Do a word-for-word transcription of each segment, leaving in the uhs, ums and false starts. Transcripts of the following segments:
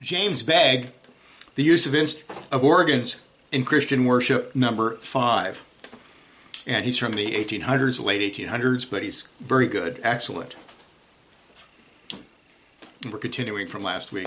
James Begg, The Use of, Inst- of Organs in Christian Worship, number five. And he's from the eighteen hundreds, late eighteen hundreds, but he's very good, excellent. And we're continuing from last week.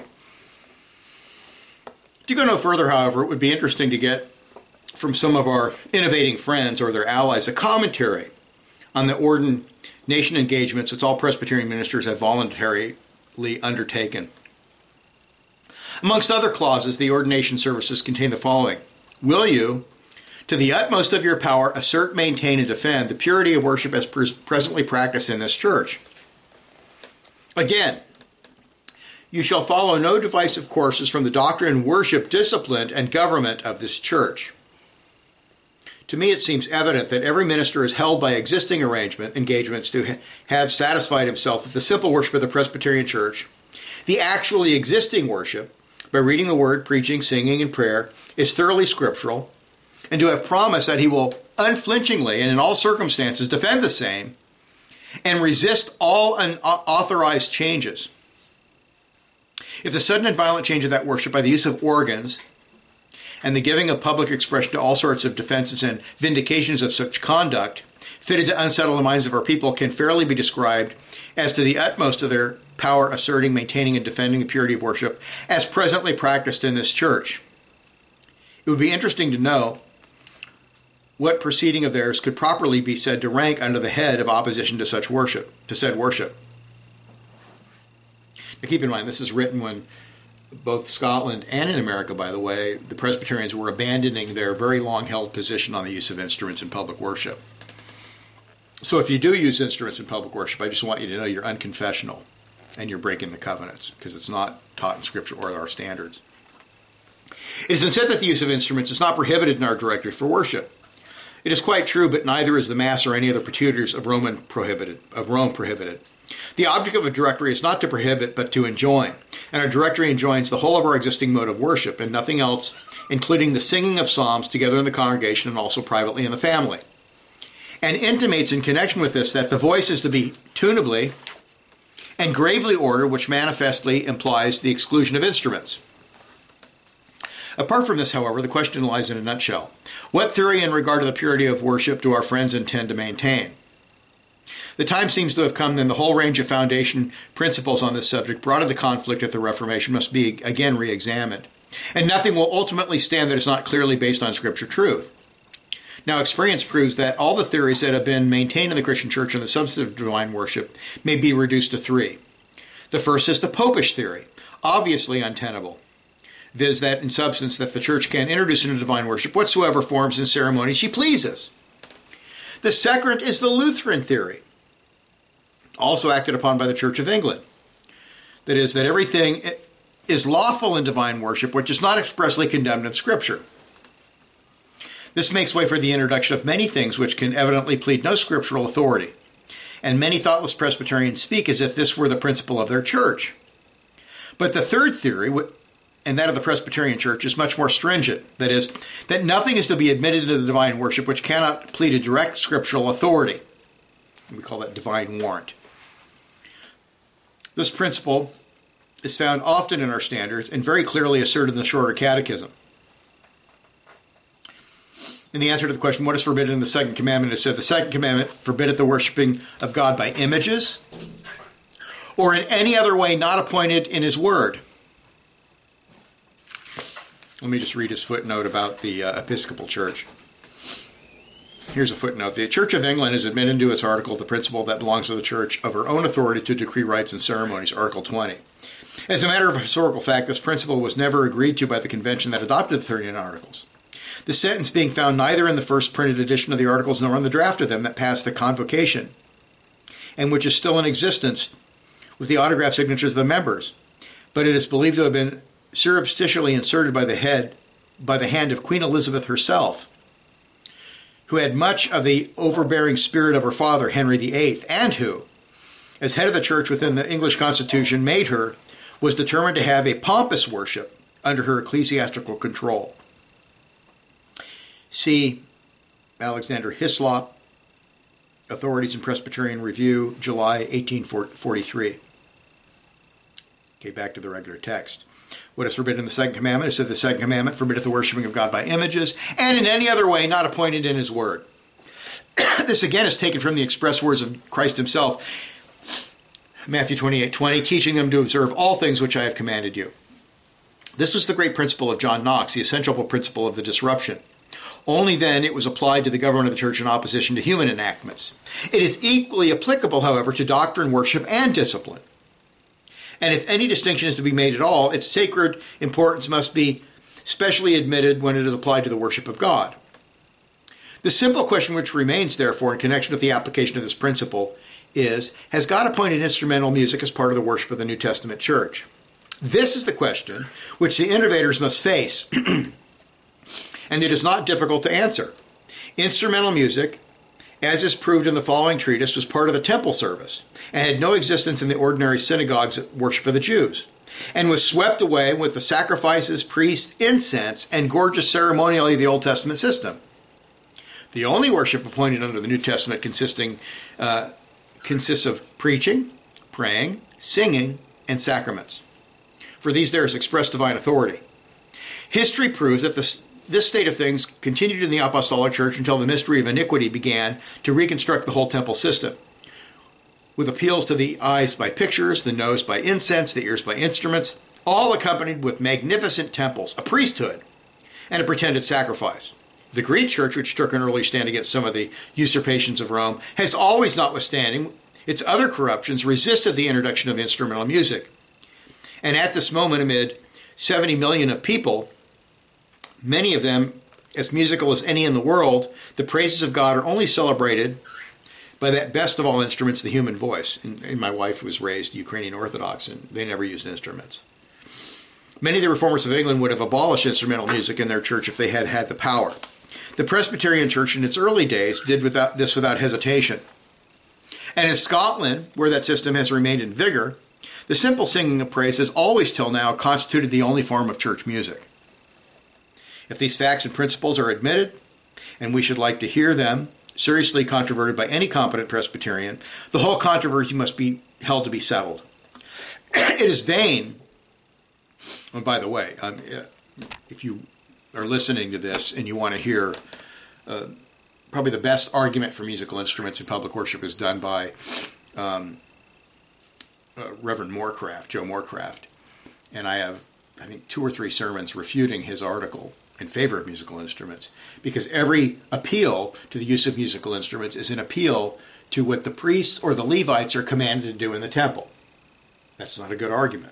To go no further, however, it would be interesting to get from some of our innovating friends or their allies a commentary on the ordination engagements that all Presbyterian ministers have voluntarily undertaken. Amongst other clauses, the ordination services contain the following. Will you, to the utmost of your power, assert, maintain, and defend the purity of worship as pres- presently practiced in this church? Again, you shall follow no divisive courses from the doctrine, worship, discipline, and government of this church. To me, it seems evident that every minister is held by existing arrangement engagements to ha- have satisfied himself that the simple worship of the Presbyterian Church, the actually existing worship, by reading the word, preaching, singing, and prayer, is thoroughly scriptural, and to have promised that he will unflinchingly and in all circumstances defend the same and resist all unauthorized changes. If the sudden and violent change of that worship by the use of organs and the giving of public expression to all sorts of defenses and vindications of such conduct fitted to unsettle the minds of our people can fairly be described as to the utmost of their power asserting, maintaining, and defending the purity of worship as presently practiced in this church. It would be interesting to know what proceeding of theirs could properly be said to rank under the head of opposition to such worship, to said worship. Now keep in mind, this is written when both Scotland and in America, by the way, the Presbyterians were abandoning their very long-held position on the use of instruments in public worship. So if you do use instruments in public worship, I just want you to know you're unconfessional and you're breaking the covenants because it's not taught in Scripture or our standards. It has been said that the use of instruments is not prohibited in our directory for worship. It is quite true, but neither is the Mass or any other petitors of Roman prohibited, of Rome prohibited. The object of a directory is not to prohibit, but to enjoin. And our directory enjoins the whole of our existing mode of worship and nothing else, including the singing of psalms together in the congregation and also privately in the family. And intimates in connection with this that the voice is to be tunably and gravely ordered, which manifestly implies the exclusion of instruments. Apart from this, however, the question lies in a nutshell. What theory in regard to the purity of worship do our friends intend to maintain? The time seems to have come then the whole range of foundation principles on this subject brought into conflict at the Reformation must be again re-examined. And nothing will ultimately stand that is not clearly based on Scripture truth. Now, experience proves that all the theories that have been maintained in the Christian Church on the substance of divine worship may be reduced to three. The first is the Popish theory, obviously untenable, viz. That in substance that the Church can introduce into divine worship whatsoever forms and ceremonies she pleases. The second is the Lutheran theory, also acted upon by the Church of England. That is, that everything is lawful in divine worship which is not expressly condemned in Scripture. This makes way for the introduction of many things which can evidently plead no scriptural authority, and many thoughtless Presbyterians speak as if this were the principle of their church. But the third theory, and that of the Presbyterian Church, is much more stringent. That is, that nothing is to be admitted into the divine worship which cannot plead a direct scriptural authority. We call that divine warrant. This principle is found often in our standards and very clearly asserted in the Shorter Catechism. In the answer to the question, what is forbidden in the second commandment, it said the second commandment forbiddeth the worshiping of God by images or in any other way not appointed in his word. Let me just read his footnote about the uh, Episcopal Church. Here's a footnote. The Church of England has admitted into its articles the principle that belongs to the Church of her own authority to decree rites and ceremonies, Article twenty. As a matter of historical fact, this principle was never agreed to by the convention that adopted the thirty-nine Articles. The sentence being found neither in the first printed edition of the Articles nor in the draft of them that passed the Convocation, and which is still in existence with the autograph signatures of the members. But it is believed to have been surreptitiously inserted by the head, by the hand of Queen Elizabeth herself, who had much of the overbearing spirit of her father, Henry the Eighth, and who, as head of the church within the English Constitution made her, was determined to have a pompous worship under her ecclesiastical control. See Alexander Hislop, Authorities in Presbyterian Review, July eighteen forty-three. Okay, back to the regular text. What is forbidden in the second commandment is that the second commandment forbiddeth the worshiping of God by images, and in any other way not appointed in his word. This again is taken from the express words of Christ himself, Matthew twenty-eight twenty, teaching them to observe all things which I have commanded you. This was the great principle of John Knox, the essential principle of the disruption. Only then it was applied to the government of the church in opposition to human enactments. It is equally applicable, however, to doctrine, worship, and discipline. And if any distinction is to be made at all, its sacred importance must be specially admitted when it is applied to the worship of God. The simple question which remains, therefore, in connection with the application of this principle is, has God appointed instrumental music as part of the worship of the New Testament church? This is the question which the innovators must face, and it is not difficult to answer. Instrumental music, as is proved in the following treatise, was part of the temple service and had no existence in the ordinary synagogues worship of the Jews, and was swept away with the sacrifices, priests, incense, and gorgeous ceremonial of the Old Testament system. The only worship appointed under the New Testament consisting uh, consists of preaching, praying, singing, and sacraments. For these there is express divine authority. History proves that this, this state of things continued in the Apostolic Church until the mystery of iniquity began to reconstruct the whole temple system, with appeals to the eyes by pictures, the nose by incense, the ears by instruments, all accompanied with magnificent temples, a priesthood, and a pretended sacrifice. The Greek church, which took an early stand against some of the usurpations of Rome, has always, notwithstanding its other corruptions, resisted the introduction of instrumental music. And at this moment, amid seventy million of people, many of them as musical as any in the world, the praises of God are only celebrated by that best of all instruments, the human voice. And, and my wife was raised Ukrainian Orthodox, and they never used instruments. Many of the reformers of England would have abolished instrumental music in their church if they had had the power. The Presbyterian Church in its early days did without this without hesitation. And in Scotland, where that system has remained in vigor, the simple singing of praise has always till now constituted the only form of church music. If these facts and principles are admitted, and we should like to hear them seriously controverted by any competent Presbyterian, the whole controversy must be held to be settled. It is vain. Oh, by the way, um, if you are listening to this and you want to hear uh, probably the best argument for musical instruments in public worship is done by um, uh, Reverend Morecraft, Joe Morecraft. And I have, I think, two or three sermons refuting his article in favor of musical instruments, because every appeal to the use of musical instruments is an appeal to what the priests or the Levites are commanded to do in the temple. That's not a good argument.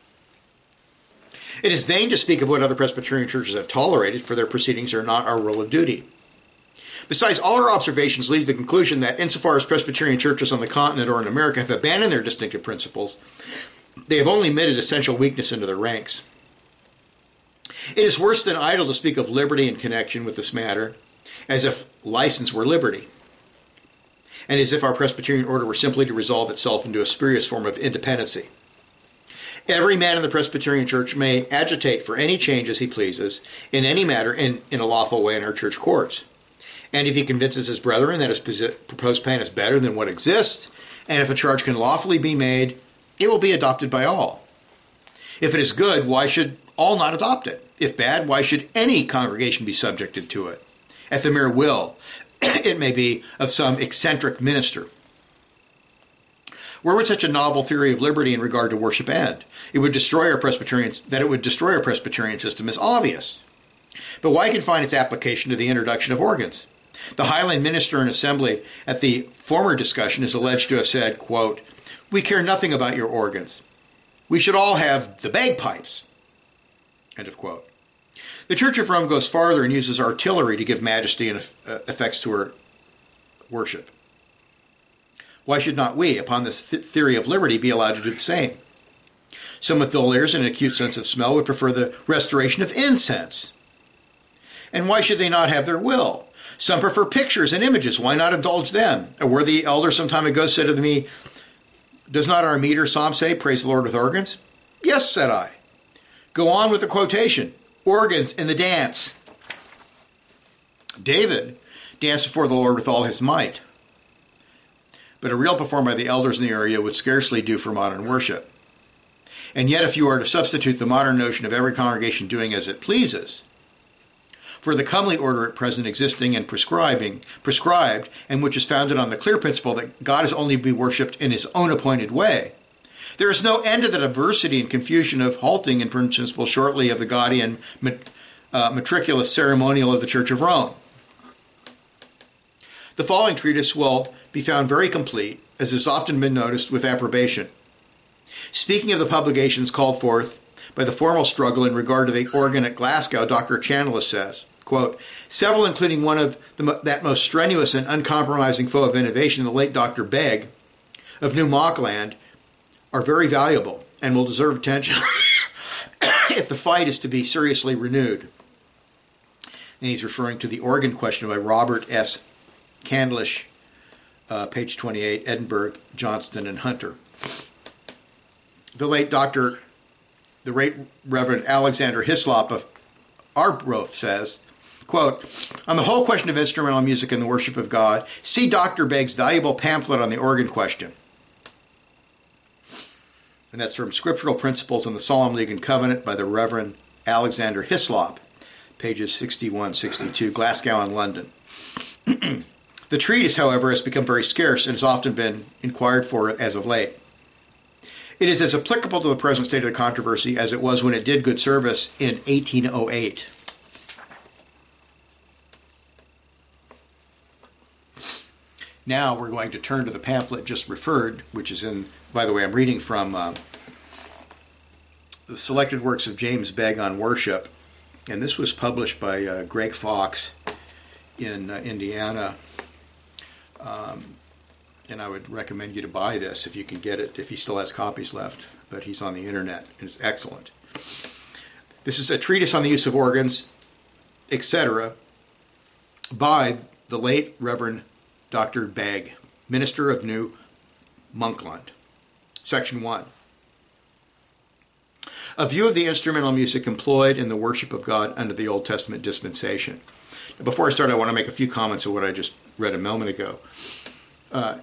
It is vain to speak of what other Presbyterian churches have tolerated, for their proceedings are not our rule of duty. Besides, all our observations lead to the conclusion that insofar as Presbyterian churches on the continent or in America have abandoned their distinctive principles, they have only admitted essential weakness into their ranks. It is worse than idle to speak of liberty in connection with this matter, as if license were liberty, and as if our Presbyterian order were simply to resolve itself into a spurious form of independency. Every man in the Presbyterian Church may agitate for any change as he pleases, in any matter, in, in a lawful way in our church courts. And if he convinces his brethren that his proposed plan is better than what exists, and if a charge can lawfully be made, it will be adopted by all. If it is good, why should all not adopt it? If bad, why should any congregation be subjected to it? At the mere will, it may be, of some eccentric minister. Where would such a novel theory of liberty in regard to worship end? It would destroy our Presbyterian, that it would destroy our Presbyterian system is obvious. But why confine its application to the introduction of organs? The Highland minister in assembly at the former discussion is alleged to have said, quote, "We care nothing about your organs. We should all have the bagpipes." End of quote. The Church of Rome goes farther and uses artillery to give majesty and effects to her worship. Why should not we, upon this th- theory of liberty, be allowed to do the same? Some with dull ears and an acute sense of smell would prefer the restoration of incense. And why should they not have their will? Some prefer pictures and images. Why not indulge them? A worthy elder some time ago said to me, "Does not our meter psalm say, 'Praise the Lord with organs'?" "Yes," said I. "Go on with the quotation. Organs in the dance." David danced before the Lord with all his might. But a real performance by the elders in the area would scarcely do for modern worship. And yet if you are to substitute the modern notion of every congregation doing as it pleases for the comely order at present existing and prescribing, prescribed, and which is founded on the clear principle that God is only to be worshipped in his own appointed way, there is no end to the diversity and confusion of halting in principle shortly of the gaudy and uh, matriculous ceremonial of the Church of Rome. The following treatise will be found very complete, as has often been noticed with approbation. Speaking of the publications called forth by the formal struggle in regard to the organ at Glasgow, Doctor Chandalis says, quote, several, including one of the, that most strenuous and uncompromising foe of innovation, the late Doctor Begg of New Mauchland, are very valuable and will deserve attention if the fight is to be seriously renewed. And he's referring to the organ question by Robert S. Candlish, uh, page twenty-eight, Edinburgh, Johnston, and Hunter. The late Doctor, the late Reverend Alexander Hislop of Arbroath says, quote, on the whole question of instrumental music and the worship of God, see Doctor Begg's valuable pamphlet on the organ question. And that's from Scriptural Principles on the Solemn League and Covenant by the Reverend Alexander Hislop, pages sixty-one sixty-two, Glasgow and London. The treatise, however, has become very scarce and has often been inquired for as of late. It is as applicable to the present state of the controversy as it was when it did good service in eighteen oh eight. Now we're going to turn to the pamphlet just referred, which is in, by the way, I'm reading from uh, the Selected Works of James Begg on Worship, and this was published by uh, Greg Fox in uh, Indiana. Um, and I would recommend you to buy this if you can get it, if he still has copies left, but he's on the internet, and it's excellent. This is a treatise on the use of organs, et cetera, by the late Reverend Doctor Begg, minister of New Monkland. Section one. A view of the instrumental music employed in the worship of God under the Old Testament dispensation. Now, before I start, I want to make a few comments on what I just read a moment ago. Uh,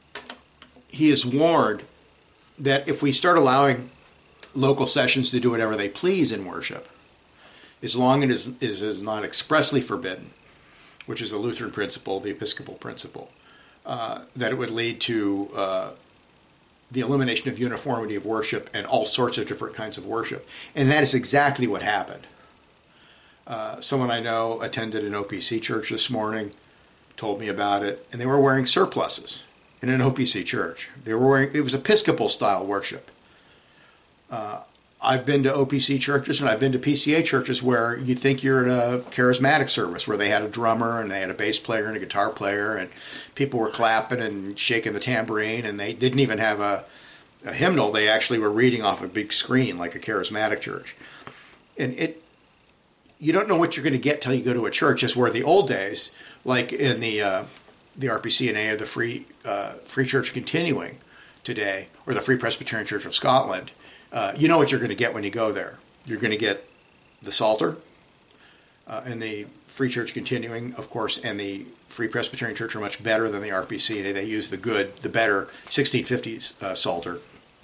he is warned that if we start allowing local sessions to do whatever they please in worship, as long as it is, is not expressly forbidden, which is the Lutheran principle, the Episcopal principle, uh, that it would lead to uh, the elimination of uniformity of worship and all sorts of different kinds of worship. And that is exactly what happened. Uh, someone I know attended an O P C church this morning, told me about it, and they were wearing surplices in an O P C church. They were wearing, it was Episcopal style worship. Uh, I've been to O P C churches and I've been to P C A churches where you think you're at a charismatic service where they had a drummer and they had a bass player and a guitar player and people were clapping and shaking the tambourine, and they didn't even have a, a hymnal. They actually were reading off a big screen like a charismatic church. And it, you don't know what you're going to get till you go to a church. As where the old days, like in the uh, the R P C N A or the Free uh, Free Church Continuing today, or the Free Presbyterian Church of Scotland, uh, you know what you're going to get when you go there. You're going to get the Psalter, uh, and the Free Church Continuing, of course, and the Free Presbyterian Church are much better than the R P C N A. They use the good, the better sixteen fifties uh, Psalter.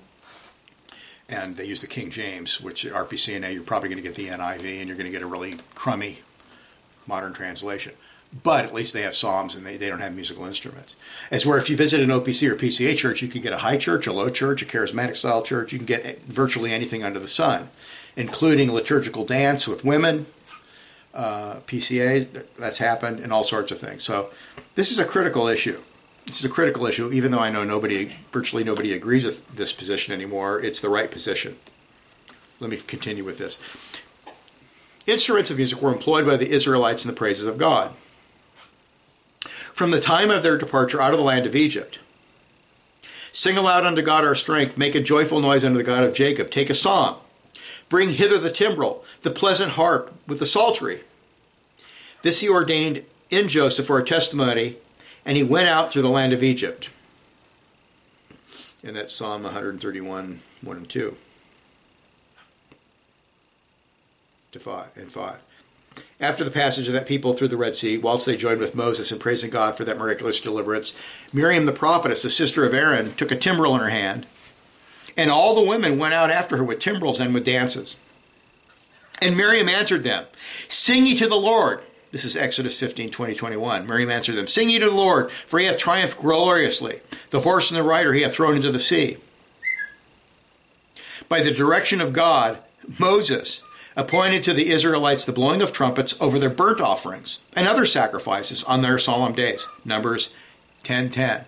And they use the King James, which R P C N A, you're probably going to get the N I V, and you're going to get a really crummy modern translation. But at least they have psalms, and they, they don't have musical instruments. As where if you visit an O P C or P C A church, you can get a high church, a low church, a charismatic style church. You can get virtually anything under the sun, including liturgical dance with women, uh, P C A, that's happened, and all sorts of things. So this is a critical issue. This is a critical issue, even though I know nobody, virtually nobody agrees with this position anymore. It's the right position. Let me continue with this. Instruments of music were employed by the Israelites in the praises of God. From the time of their departure out of the land of Egypt. Sing aloud unto God our strength, make a joyful noise unto the God of Jacob. Take a psalm, bring hither the timbrel, the pleasant harp with the psaltery. This he ordained in Joseph for a testimony, and he went out through the land of Egypt. And that's Psalm one thirty-one, one and two. To five and five. After the passage of that people through the Red Sea, whilst they joined with Moses in praising God for that miraculous deliverance, Miriam the prophetess, the sister of Aaron, took a timbrel in her hand, And all the women went out after her with timbrels and with dances. And Miriam answered them, Sing ye to the Lord. This is Exodus fifteen, twenty, twenty-one. Miriam answered them, Sing ye to the Lord, for he hath triumphed gloriously. The horse and the rider he hath thrown into the sea. By the direction of God, Moses appointed to the Israelites the blowing of trumpets over their burnt offerings and other sacrifices on their solemn days. Numbers ten ten.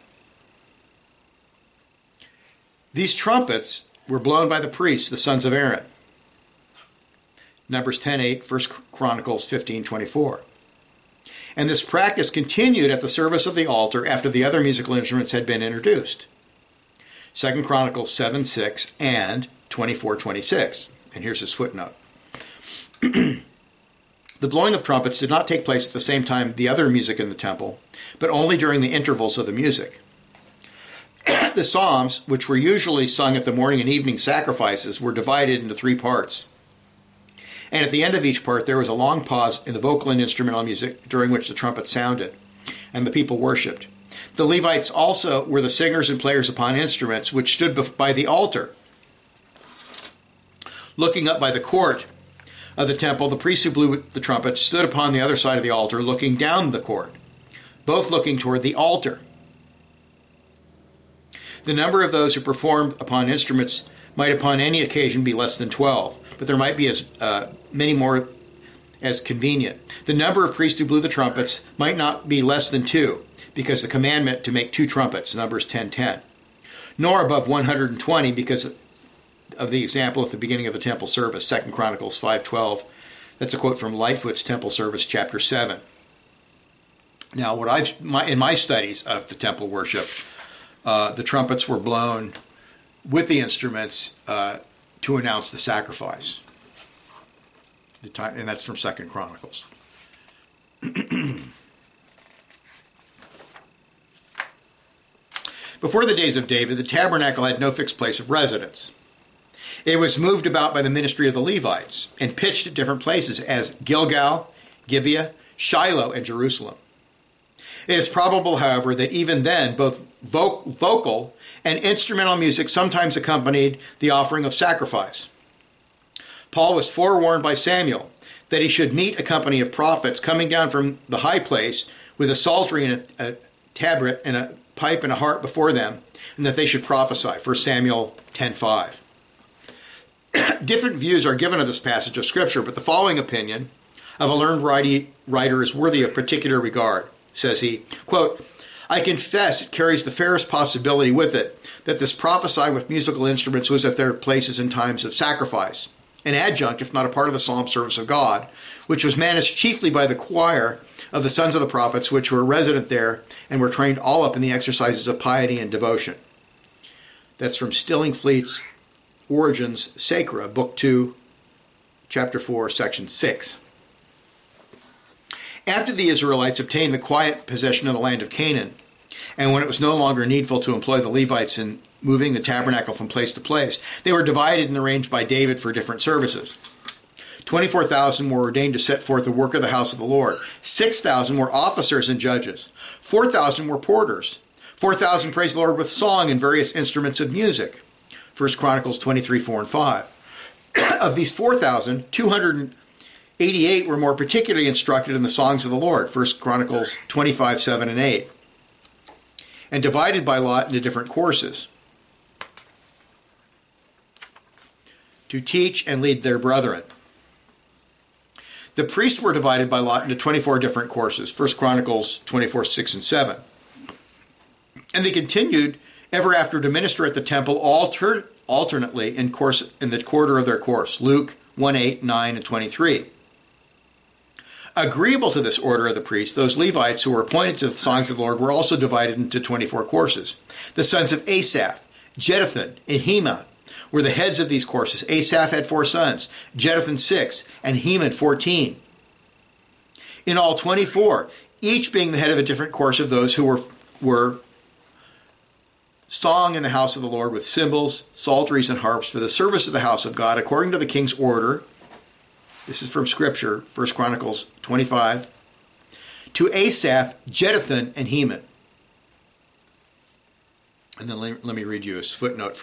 These trumpets were blown by the priests, the sons of Aaron. Numbers ten eight, First Chronicles fifteen twenty-four. And this practice continued at the service of the altar after the other musical instruments had been introduced. Second Chronicles seven six and twenty-four twenty-six. And here's his footnote. The blowing of trumpets did not take place at the same time the other music in the temple, but only during the intervals of the music. The psalms, which were usually sung at the morning and evening sacrifices, were divided into three parts. And at the end of each part, there was a long pause in the vocal and instrumental music during which the trumpet sounded, and the people worshipped. The Levites also were the singers and players upon instruments, which stood by the altar. Looking up by the court of the temple, the priests who blew the trumpet stood upon the other side of the altar, looking down the court, both looking toward the altar. The number of those who performed upon instruments might upon any occasion be less than twelve, but there might be as uh, many more as convenient. The number of priests who blew the trumpets might not be less than two, because the commandment to make two trumpets, Numbers ten ten, nor above one hundred twenty, because of the example at the beginning of the temple service, Second Chronicles five twelve. That's a quote from Lightfoot's Temple Service, chapter seven. Now, what I've my, in my studies of the temple worship, uh, the trumpets were blown with the instruments uh, to announce the sacrifice. The time, and that's from Second Chronicles. Before the days of David, the tabernacle had no fixed place of residence. It was moved about by the ministry of the Levites and pitched at different places as Gilgal, Gibeah, Shiloh, and Jerusalem. It is probable, however, that even then both vo- vocal and instrumental music sometimes accompanied the offering of sacrifice. Paul was forewarned by Samuel that he should meet a company of prophets coming down from the high place with a psaltery and a, a tabret and a pipe and a harp before them, and that they should prophesy. First Samuel ten five. Different views are given of this passage of Scripture, but the following opinion of a learned writer is worthy of particular regard. Says he, quote, I confess it carries the fairest possibility with it that this prophesying with musical instruments was at their places in times of sacrifice, an adjunct, if not a part of the psalm service of God, which was managed chiefly by the choir of the sons of the prophets, which were resident there and were trained all up in the exercises of piety and devotion. That's from Stillingfleet's Origins Sacra, Book two, Chapter four, Section six. After the Israelites obtained the quiet possession of the land of Canaan, and when it was no longer needful to employ the Levites in moving the tabernacle from place to place, they were divided and arranged by David for different services. twenty-four thousand were ordained to set forth the work of the house of the Lord. six thousand were officers and judges. four thousand were porters. four thousand praised the Lord with song and various instruments of music. First Chronicles twenty-three four and five. Of these four thousand, two hundred eighty-eight were more particularly instructed in the songs of the Lord. First Chronicles twenty-five seven and eight. And divided by lot into different courses, to teach and lead their brethren. The priests were divided by lot into twenty-four different courses. First Chronicles twenty-four six and seven. And they continued ever after to minister at the temple alter, alternately in course in the quarter of their course. Luke one eight, nine, and twenty-three. Agreeable to this order of the priests, those Levites who were appointed to the songs of the Lord were also divided into twenty-four courses. The sons of Asaph, Jeduthun, and Heman were the heads of these courses. Asaph had four sons, Jeduthun six, and Heman fourteen. In all twenty-four, each being the head of a different course of those who were, were song in the house of the Lord with cymbals, psalteries, and harps for the service of the house of God, according to the king's order. This is from Scripture, First Chronicles twenty-five. To Asaph, Jeduthun, and Heman. And then let me read you a footnote from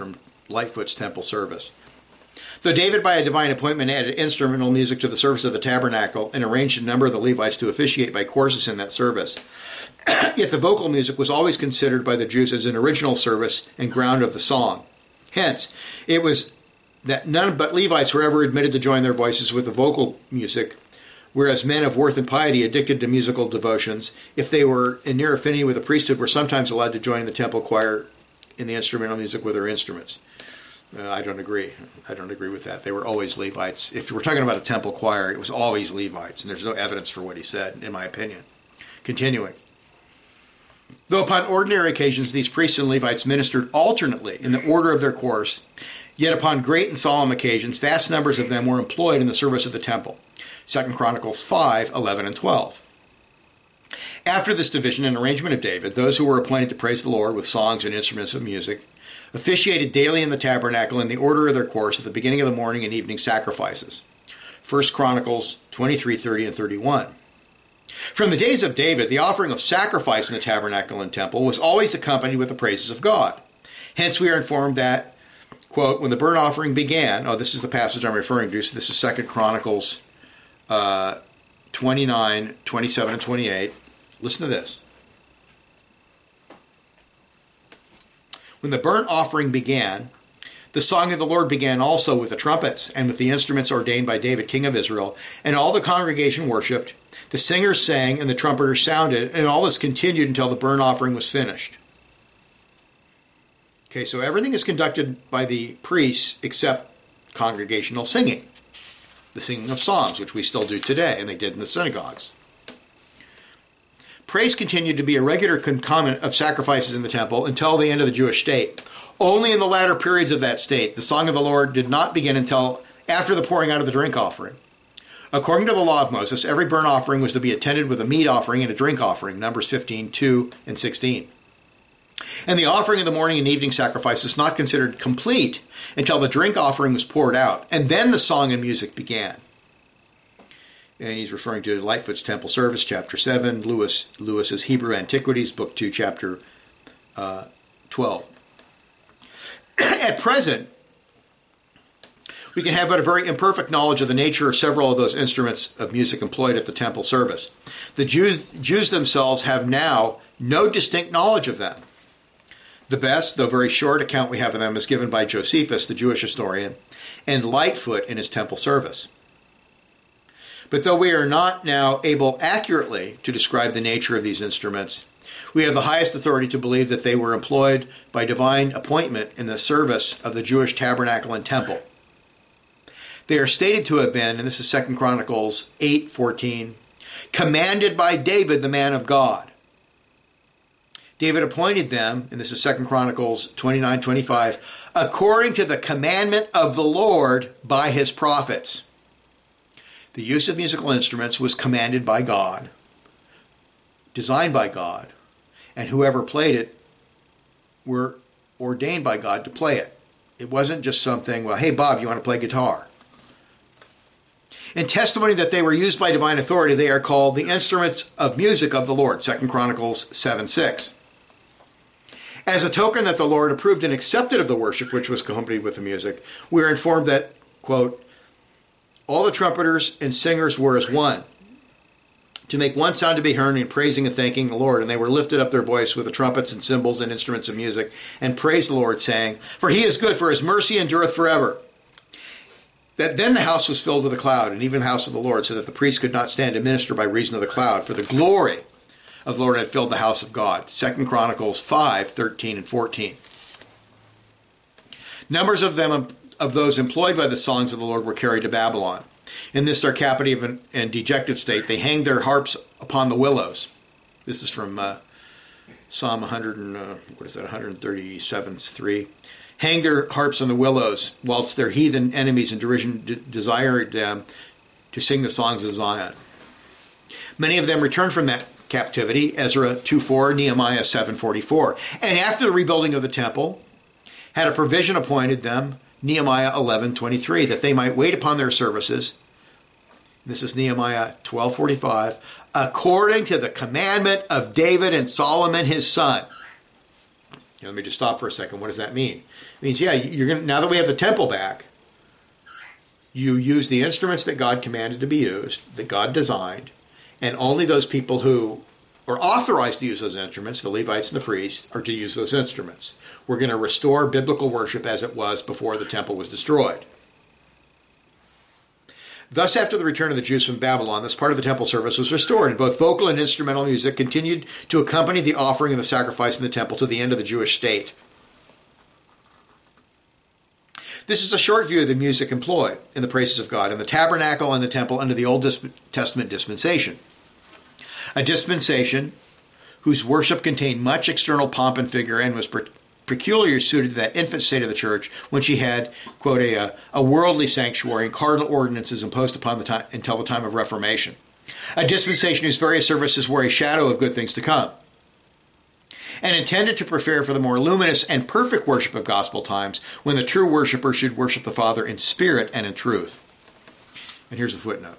Lightfoot's temple service. Though David, by a divine appointment, added instrumental music to the service of the tabernacle and arranged a number of the Levites to officiate by courses in that service, yet the vocal music was always considered by the Jews as an original service and ground of the song. Hence, it was that none but Levites were ever admitted to join their voices with the vocal music, whereas men of worth and piety addicted to musical devotions, if they were in near affinity with the priesthood, were sometimes allowed to join the temple choir in the instrumental music with their instruments. Uh, I don't agree. I don't agree with that. They were always Levites. If we're talking about a temple choir, it was always Levites, and there's no evidence for what he said, in my opinion. Continuing. Though upon ordinary occasions these priests and Levites ministered alternately in the order of their course, yet upon great and solemn occasions vast numbers of them were employed in the service of the temple. Second Chronicles five, eleven, and twelve. After this division and arrangement of David, those who were appointed to praise the Lord with songs and instruments of music officiated daily in the tabernacle in the order of their course at the beginning of the morning and evening sacrifices. First Chronicles twenty-three, thirty, and thirty-one. From the days of David, the offering of sacrifice in the tabernacle and temple was always accompanied with the praises of God. Hence we are informed that, quote, when the burnt offering began, oh, this is the passage I'm referring to, so this is Second Chronicles uh, twenty-nine, twenty-seven, and twenty-eight. Listen to this. When the burnt offering began, the song of the Lord began also with the trumpets and with the instruments ordained by David, king of Israel, and all the congregation worshipped. The singers sang and the trumpeters sounded, and all this continued until the burnt offering was finished. Okay, so everything is conducted by the priests except congregational singing, the singing of psalms, which we still do today, and they did in the synagogues. Praise continued to be a regular concomitant of sacrifices in the temple until the end of the Jewish state. Only in the latter periods of that state, the song of the Lord did not begin until after the pouring out of the drink offering. According to the law of Moses, every burnt offering was to be attended with a meat offering and a drink offering, Numbers fifteen, two, and sixteen. And the offering of the morning and evening sacrifice was not considered complete until the drink offering was poured out, and then the song and music began. And he's referring to Lightfoot's Temple Service, chapter seven, Lewis Lewis's Hebrew Antiquities, book two, chapter uh, twelve. At present, we can have but a very imperfect knowledge of the nature of several of those instruments of music employed at the temple service. The Jews, Jews themselves have now no distinct knowledge of them. The best, though very short, account we have of them is given by Josephus, the Jewish historian, and Lightfoot in his temple service. But though we are not now able accurately to describe the nature of these instruments, we have the highest authority to believe that they were employed by divine appointment in the service of the Jewish tabernacle and temple. They are stated to have been, and this is Second Chronicles eight, fourteen, commanded by David, the man of God. David appointed them, and this is Second Chronicles twenty-nine, twenty-five, according to the commandment of the Lord by his prophets. The use of musical instruments was commanded by God, designed by God, and whoever played it were ordained by God to play it. It wasn't just something, well, hey, Bob, you want to play guitar? In testimony that they were used by divine authority, they are called the instruments of music of the Lord, Second Chronicles seven, six. As a token that the Lord approved and accepted of the worship which was accompanied with the music, we are informed that, quote, all the trumpeters and singers were as one, to make one sound to be heard in praising and thanking the Lord. And they were lifted up their voice with the trumpets and cymbals and instruments of music, and praised the Lord, saying, for he is good, for his mercy endureth forever. That then the house was filled with a cloud, and even the house of the Lord, so that the priest could not stand to minister by reason of the cloud, for the glory of the Lord had filled the house of God. Second Chronicles five, thirteen, and fourteen. Numbers of them of those employed by the songs of the Lord were carried to Babylon. In this their captive and, and dejected state, they hanged their harps upon the willows. This is from uh, Psalm one hundred and, uh, what is that, one thirty-seven, three. Hang their harps on the willows, whilst their heathen enemies in derision de- desired them to sing the songs of Zion. Many of them returned from that captivity, Ezra two four, Nehemiah seven forty-four. And after the rebuilding of the temple, had a provision appointed them, Nehemiah eleven twenty-three, that they might wait upon their services. This is Nehemiah twelve forty-five, according to the commandment of David and Solomon his son. Now, let me just stop for a second. What does that mean? It means, yeah, you're gonna, now that we have the temple back, you use the instruments that God commanded to be used, that God designed, and only those people who are authorized to use those instruments, the Levites and the priests, are to use those instruments. We're going to restore biblical worship as it was before the temple was destroyed. Thus, after the return of the Jews from Babylon, this part of the temple service was restored, and both vocal and instrumental music continued to accompany the offering and the sacrifice in the temple to the end of the Jewish state. This is a short view of the music employed in the praises of God in the tabernacle and the temple under the Old Testament dispensation. A dispensation whose worship contained much external pomp and figure and was peculiarly suited to that infant state of the church when she had, quote, a, a worldly sanctuary and cardinal ordinances imposed upon the time until the time of Reformation. A dispensation whose various services were a shadow of good things to come, and intended to prepare for the more luminous and perfect worship of gospel times when the true worshiper should worship the Father in spirit and in truth. And here's a footnote.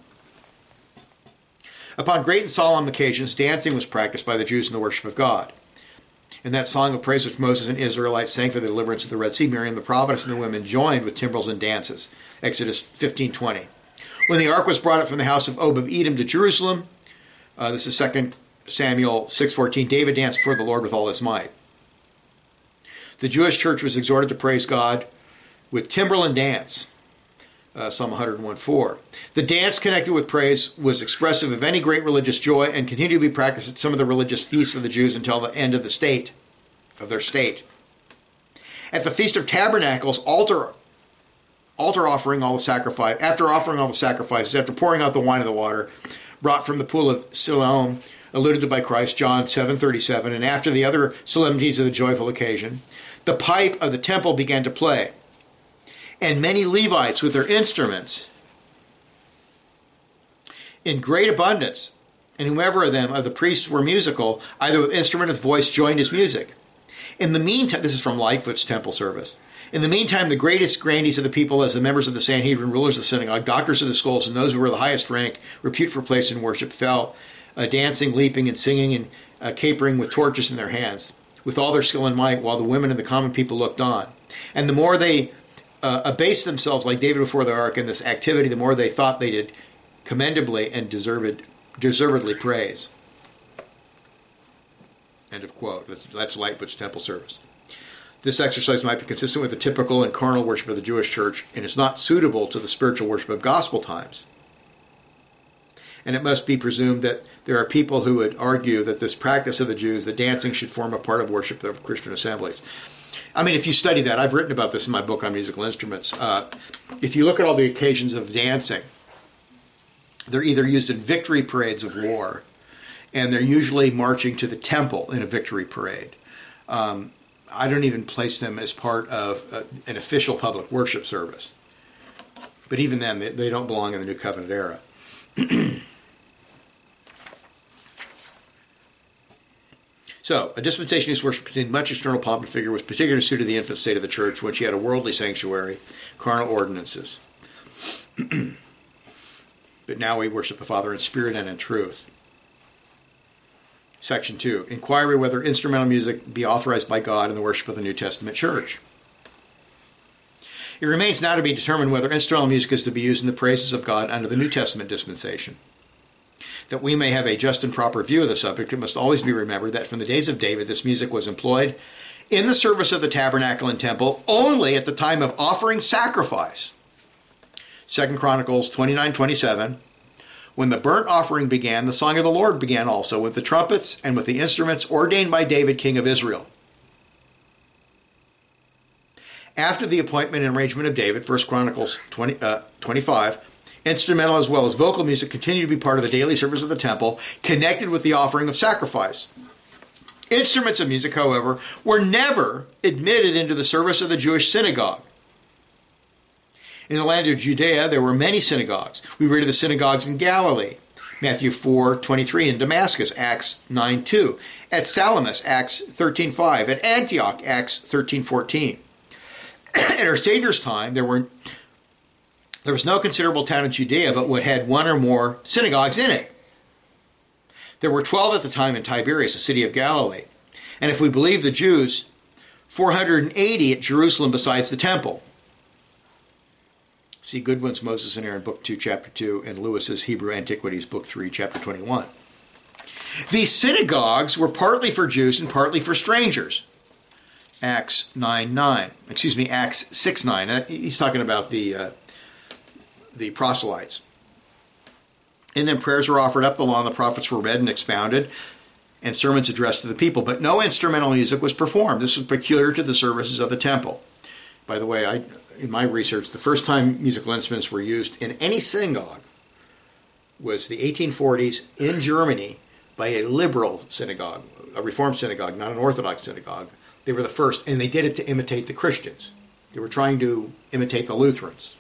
Upon great and solemn occasions, dancing was practiced by the Jews in the worship of God. In that song of praise which Moses and Israelites sang for the deliverance of the Red Sea, Miriam, the prophetess, and the women joined with timbrels and dances. Exodus fifteen twenty. When the ark was brought up from the house of Obed-Edom to Jerusalem, uh, this is Second Samuel six fourteen, David danced before the Lord with all his might. The Jewish church was exhorted to praise God with timbrel and dance. Uh, Psalm one oh one four. The dance connected with praise was expressive of any great religious joy and continued to be practiced at some of the religious feasts of the Jews until the end of the state, of their state. At the Feast of Tabernacles, altar, altar offering all the sacrifice, after offering all the sacrifices, after pouring out the wine and the water, brought from the pool of Siloam, alluded to by Christ, John seven thirty-seven, and after the other solemnities of the joyful occasion, the pipe of the temple began to play. And many Levites with their instruments in great abundance, and whomever of them of the priests were musical, either with instrument or with voice, joined his music. In the meantime, this is from Lightfoot's temple service. In the meantime, the greatest grandees of the people, as the members of the Sanhedrin, rulers of the synagogue, doctors of the schools, and those who were the highest rank, repute for place in worship, fell, uh, dancing, leaping, and singing, and uh, capering with torches in their hands, with all their skill and might, while the women and the common people looked on. And the more they Uh, abased themselves like David before the ark in this activity, the more they thought they did commendably and deserved, deservedly praise. End of quote. That's, that's Lightfoot's temple service. This exercise might be consistent with the typical and carnal worship of the Jewish church and is not suitable to the spiritual worship of gospel times. And it must be presumed that there are people who would argue that this practice of the Jews, the dancing, should form a part of worship of Christian assemblies. I mean, if you study that, I've written about this in my book on musical instruments. Uh, if you look at all the occasions of dancing, they're either used in victory parades of war, and they're usually marching to the temple in a victory parade. Um, I don't even place them as part of uh, an official public worship service. But even then, they, they don't belong in the New Covenant era. So, a dispensation whose worship contained much external pomp and figure was particularly suited to the infant state of the church when she had a worldly sanctuary, carnal ordinances. But now we worship the Father in spirit and in truth. Section two. Inquiry whether instrumental music be authorized by God in the worship of the New Testament church. It remains now to be determined whether instrumental music is to be used in the praises of God under the New Testament dispensation. That we may have a just and proper view of the subject, it must always be remembered that from the days of David, this music was employed in the service of the tabernacle and temple only at the time of offering sacrifice. Second Chronicles twenty-nine twenty-seven. When the burnt offering began, the song of the Lord began also with the trumpets and with the instruments ordained by David, king of Israel. After the appointment and arrangement of David, First Chronicles twenty, uh, twenty-five, instrumental as well as vocal music continued to be part of the daily service of the temple, connected with the offering of sacrifice. Instruments of music, however, were never admitted into the service of the Jewish synagogue. In the land of Judea, there were many synagogues. We read of the synagogues in Galilee, Matthew four twenty-three, in Damascus, Acts nine two, at Salamis, Acts thirteen five, at Antioch, Acts thirteen fourteen. At our Savior's time, there were there was no considerable town in Judea, but what had one or more synagogues in it. There were twelve at the time in Tiberias, a city of Galilee. And if we believe the Jews four hundred eighty at Jerusalem besides the temple. See Goodwin's Moses and Aaron, Book two, Chapter two, and Lewis's Hebrew Antiquities, Book three, Chapter twenty-one. These synagogues were partly for Jews and partly for strangers. Acts nine nine. Excuse me, Acts six nine. He's talking about the, uh, the proselytes. And then prayers were offered up, the law and the prophets were read and expounded, and sermons addressed to the people. But no instrumental music was performed. This was peculiar to the services of the temple. By the way, I, in my research, the first time musical instruments were used in any synagogue was the eighteen forties in Germany by a liberal synagogue, a Reformed synagogue, not an Orthodox synagogue. They were the first, and they did it to imitate the Christians. They were trying to imitate the Lutherans.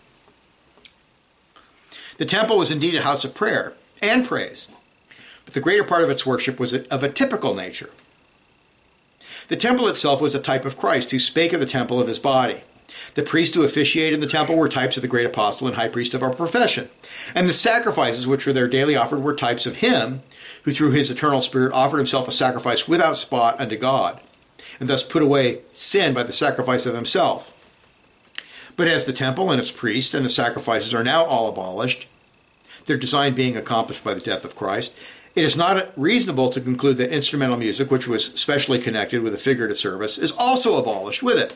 The temple was indeed a house of prayer and praise, but the greater part of its worship was of a typical nature. The temple itself was a type of Christ, who spake of the temple of his body. The priests who officiated in the temple were types of the great apostle and high priest of our profession. And the sacrifices which were there daily offered were types of him, who through his eternal Spirit offered himself a sacrifice without spot unto God, and thus put away sin by the sacrifice of himself. But as the temple and its priests and the sacrifices are now all abolished, their design being accomplished by the death of Christ, it is not reasonable to conclude that instrumental music, which was specially connected with a figurative service, is also abolished with it.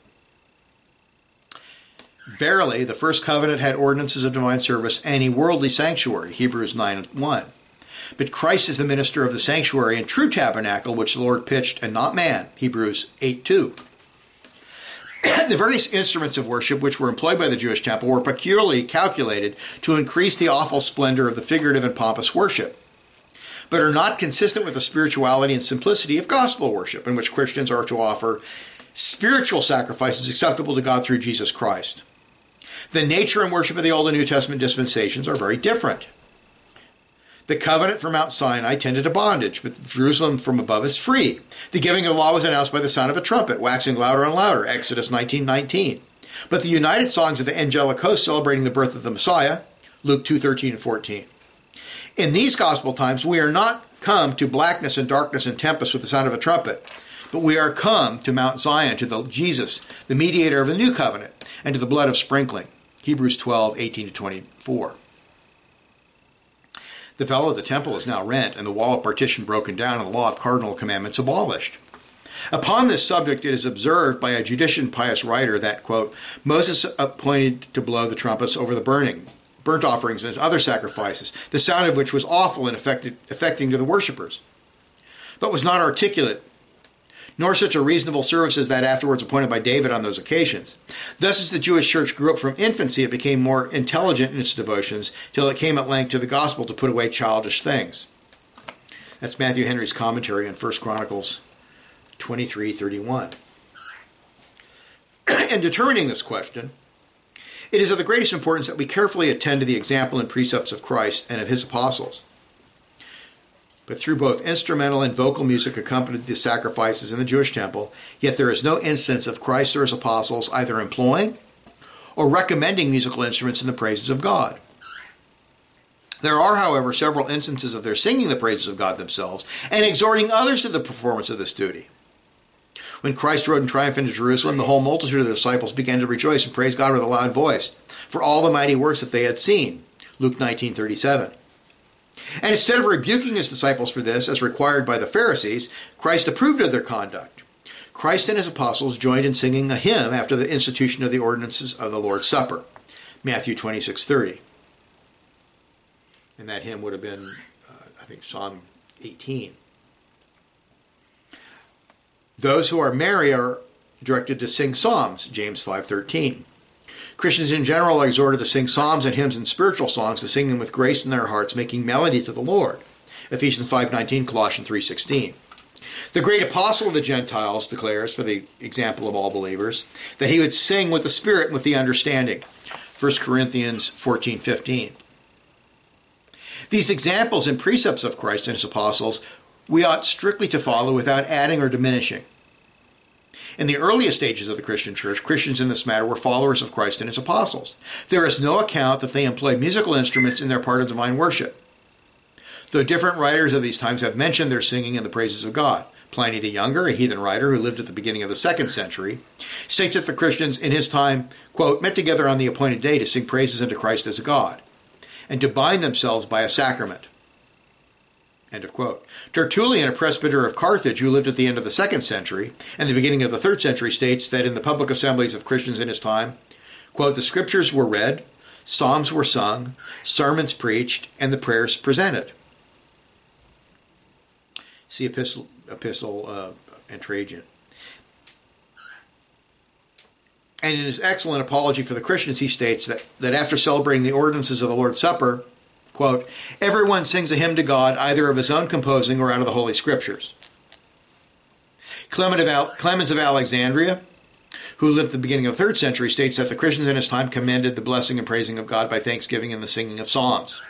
Verily, the first covenant had ordinances of divine service and a worldly sanctuary, Hebrews nine one. But Christ is the minister of the sanctuary and true tabernacle, which the Lord pitched, and not man, Hebrews eight two. The various instruments of worship which were employed by the Jewish temple were peculiarly calculated to increase the awful splendor of the figurative and pompous worship, but are not consistent with the spirituality and simplicity of gospel worship, in which Christians are to offer spiritual sacrifices acceptable to God through Jesus Christ. The nature and worship of the Old and New Testament dispensations are very different. The covenant from Mount Sinai tended to bondage, but Jerusalem from above is free. The giving of the law was announced by the sound of a trumpet, waxing louder and louder, Exodus nineteen nineteen. But the united songs of the angelic host celebrating the birth of the Messiah, Luke two thirteen and fourteen. In these gospel times, we are not come to blackness and darkness and tempest with the sound of a trumpet, but we are come to Mount Zion, to the Jesus, the mediator of the new covenant, and to the blood of sprinkling, Hebrews twelve eighteen to twenty-four. The veil of the temple is now rent, and the wall of partition broken down, and the law of cardinal commandments abolished. Upon this subject, it is observed by a judicious and pious writer that, quote, Moses appointed to blow the trumpets over the burning, burnt offerings and other sacrifices, the sound of which was awful and affected, affecting to the worshippers, but was not articulate, nor such a reasonable service as that afterwards appointed by David on those occasions. Thus, as the Jewish church grew up from infancy, it became more intelligent in its devotions, till it came at length to the gospel to put away childish things. That's Matthew Henry's commentary on First Chronicles twenty-three thirty-one. In determining this question, it is of the greatest importance that we carefully attend to the example and precepts of Christ and of his apostles. But through both instrumental and vocal music accompanied the sacrifices in the Jewish temple, yet there is no instance of Christ or his apostles either employing or recommending musical instruments in the praises of God. There are, however, several instances of their singing the praises of God themselves and exhorting others to the performance of this duty. When Christ rode in triumph into Jerusalem, the whole multitude of the disciples began to rejoice and praise God with a loud voice for all the mighty works that they had seen. Luke nineteen thirty-seven. And instead of rebuking his disciples for this, as required by the Pharisees, Christ approved of their conduct. Christ and his apostles joined in singing a hymn after the institution of the ordinances of the Lord's Supper. Matthew twenty-six thirty. And that hymn would have been, uh, I think, Psalm eighteen. Those who are merry are directed to sing psalms, James five thirteen. Christians in general are exhorted to sing psalms and hymns and spiritual songs, to sing them with grace in their hearts, making melody to the Lord, Ephesians five nineteen, Colossians three sixteen. The great apostle of the Gentiles declares, for the example of all believers, that he would sing with the Spirit and with the understanding, First Corinthians fourteen fifteen. These examples and precepts of Christ and his apostles we ought strictly to follow without adding or diminishing. In the earliest stages of the Christian church, Christians in this matter were followers of Christ and his apostles. There is no account that they employed musical instruments in their part of divine worship, though different writers of these times have mentioned their singing in the praises of God. Pliny the Younger, a heathen writer who lived at the beginning of the second century, states that the Christians in his time, quote, met together on the appointed day to sing praises unto Christ as a God, and to bind themselves by a sacrament. End of quote. Tertullian, a presbyter of Carthage who lived at the end of the second century and the beginning of the third century, states that in the public assemblies of Christians in his time, quote, the scriptures were read, psalms were sung, sermons preached, and the prayers presented. See Epistle, epistle uh, and Trajan. And in his excellent apology for the Christians, he states that, that after celebrating the ordinances of the Lord's Supper, quote, everyone sings a hymn to God either of his own composing or out of the Holy Scriptures. Clement of Al- Clemens of Alexandria, who lived at the beginning of the third century, states that the Christians in his time commended the blessing and praising of God by thanksgiving and the singing of psalms.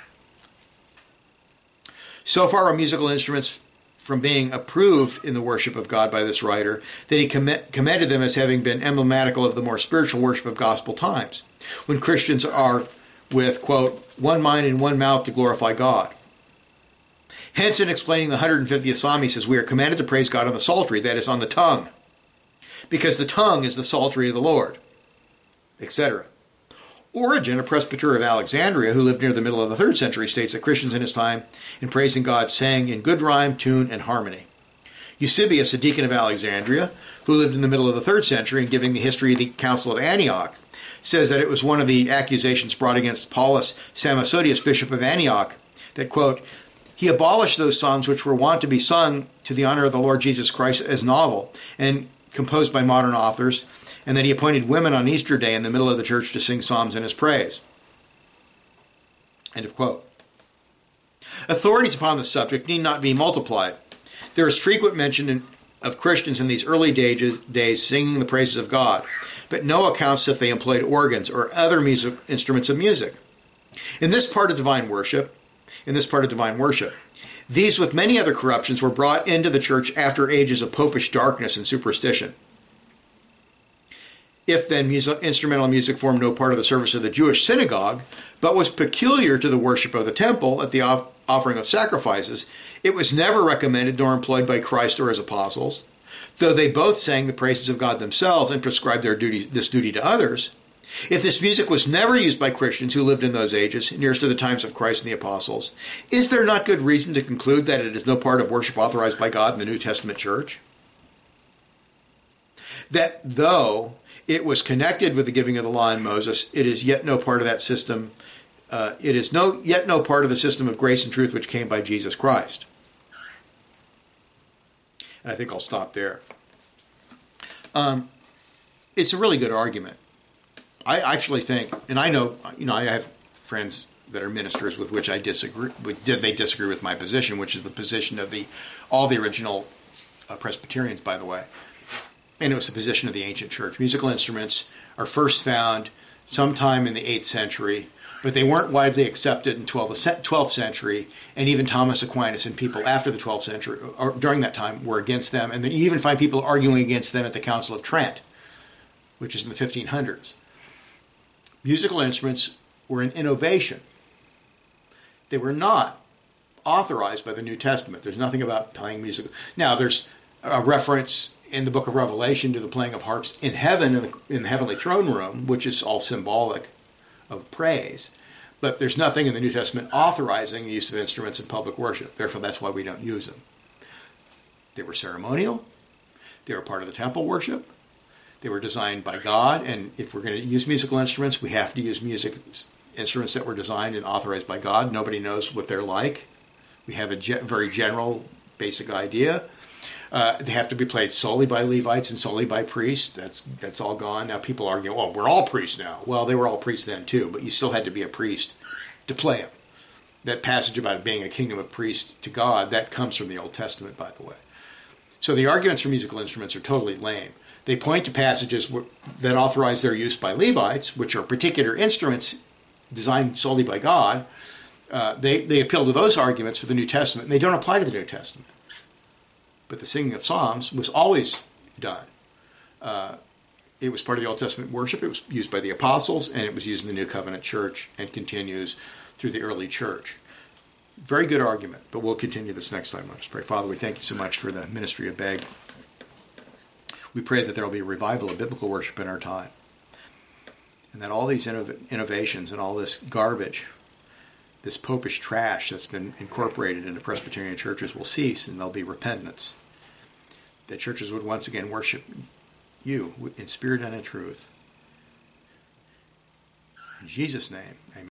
So far are musical instruments from being approved in the worship of God by this writer that he comm- commended them as having been emblematical of the more spiritual worship of gospel times, when Christians are with, quote, one mind and one mouth to glorify God. Hence, in explaining the one hundred fiftieth Psalm, he says, we are commanded to praise God on the psaltery, that is, on the tongue, because the tongue is the psaltery of the Lord, et cetera. Origen, a presbyter of Alexandria who lived near the middle of the third century, states that Christians in his time, in praising God, sang in good rhyme, tune, and harmony. Eusebius, a deacon of Alexandria, who lived in the middle of the third century and giving the history of the Council of Antioch, says that it was one of the accusations brought against Paulus Samosatius, bishop of Antioch, that, quote, he abolished those psalms which were wont to be sung to the honor of the Lord Jesus Christ as novel and composed by modern authors, and that he appointed women on Easter Day in the middle of the church to sing psalms in his praise. End of quote. Authorities upon the subject need not be multiplied. There is frequent mention in, of Christians in these early days, days singing the praises of God, but no accounts that they employed organs or other music, instruments of music. In this part of divine worship, in this part of divine worship, these with many other corruptions were brought into the church after ages of popish darkness and superstition. If then music, instrumental music formed no part of the service of the Jewish synagogue, but was peculiar to the worship of the temple at the off- offering of sacrifices, it was never recommended nor employed by Christ or his apostles, though they both sang the praises of God themselves and prescribed their duty, this duty to others. If this music was never used by Christians who lived in those ages, nearest to the times of Christ and the apostles, is there not good reason to conclude that it is no part of worship authorized by God in the New Testament church? That though it was connected with the giving of the law in Moses, it is yet no part of that system. Uh, it is no yet no part of the system of grace and truth which came by Jesus Christ. And I think I'll stop there. Um, it's a really good argument. I actually think, and I know, you know, I have friends that are ministers with which I disagree. With, they disagree with my position, which is the position of the all the original uh, Presbyterians, by the way. And it was the position of the ancient church. Musical instruments are first found sometime in the eighth century, but they weren't widely accepted until the twelfth century, and even Thomas Aquinas and people after the twelfth century, or during that time, were against them. And then you even find people arguing against them at the Council of Trent, which is in the fifteen hundreds. Musical instruments were an innovation. They were not authorized by the New Testament. There's nothing about playing music. Now, there's a reference in the book of Revelation to the playing of harps in heaven, in the, in the heavenly throne room, which is all symbolic of praise. But there's nothing in the New Testament authorizing the use of instruments in public worship. Therefore, that's why we don't use them. They were ceremonial. They were part of the temple worship. They were designed by God, and if we're going to use musical instruments, we have to use music instruments that were designed and authorized by God. Nobody knows what they're like. We have a ge- very general, basic idea. Uh, they have to be played solely by Levites and solely by priests. That's that's all gone. Now people argue, oh, we're all priests now. Well, they were all priests then too, but you still had to be a priest to play them. That passage about being a kingdom of priests to God, that comes from the Old Testament, by the way. So the arguments for musical instruments are totally lame. They point to passages that authorize their use by Levites, which are particular instruments designed solely by God. Uh, they, they appeal to those arguments for the New Testament, and they don't apply to the New Testament. But the singing of psalms was always done. Uh, it was part of the Old Testament worship. It was used by the apostles, and it was used in the New Covenant church and continues through the early church. very good argument, but we'll continue this next time. Let's pray. Father, we thank you so much for the ministry of Begg. We pray that there will be a revival of biblical worship in our time, and that all these innov- innovations and all this garbage, this popish trash that's been incorporated into Presbyterian churches will cease, and there'll be repentance. That churches would once again worship you in spirit and in truth. In Jesus' name, amen.